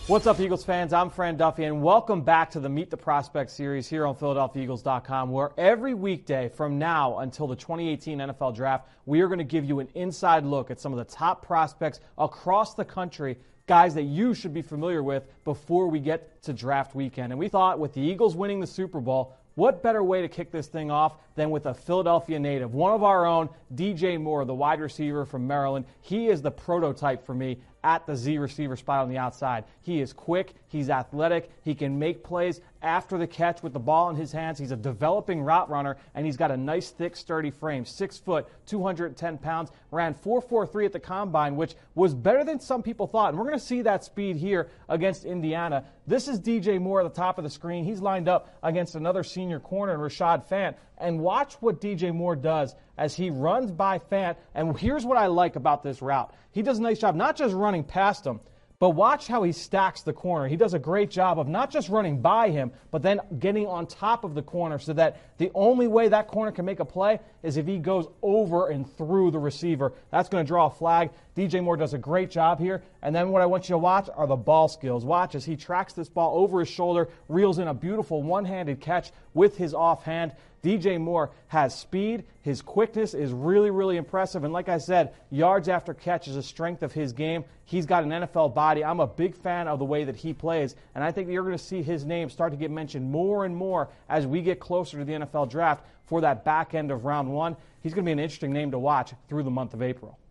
What's up, Eagles fans? I'm Fran Duffy, and welcome back to the Meet the Prospect series here on PhiladelphiaEagles.com, where every weekday from now until the 2018 NFL Draft, we are going to give you an inside look at some of the top prospects across the country, guys that you should be familiar with before we get to draft weekend. And we thought with the Eagles winning the Super Bowl, what better way to kick this thing off than with a Philadelphia native, one of our own, DJ Moore, the wide receiver from Maryland. He is the prototype for me at the Z receiver spot on the outside. He is quick, he's athletic, he can make plays after the catch with the ball in his hands. He's a developing route runner, and he's got a nice, thick, sturdy frame. 6 foot, 210 pounds, ran 4.43 at the combine, which was better than some people thought. And we're going to see that speed here against Indiana. This is DJ Moore at the top of the screen. He's lined up against another senior corner, Rashad Fant. And watch what DJ Moore does as he runs by Fant. And here's what I like about this route. He does a nice job not just running past him, but watch how he stacks the corner. He does a great job of not just running by him, but then getting on top of the corner so that the only way that corner can make a play is if he goes over and through the receiver. That's going to draw a flag. DJ Moore does a great job here. And then what I want you to watch are the ball skills. Watch as he tracks this ball over his shoulder, reels in a beautiful one-handed catch with his offhand. DJ Moore has speed. His quickness is really, really impressive. And like I said, yards after catch is a strength of his game. He's got an NFL body. I'm a big fan of the way that he plays. And I think you're going to see his name start to get mentioned more and more as we get closer to the NFL Draft for that back end of round one. He's going to be an interesting name to watch through the month of April.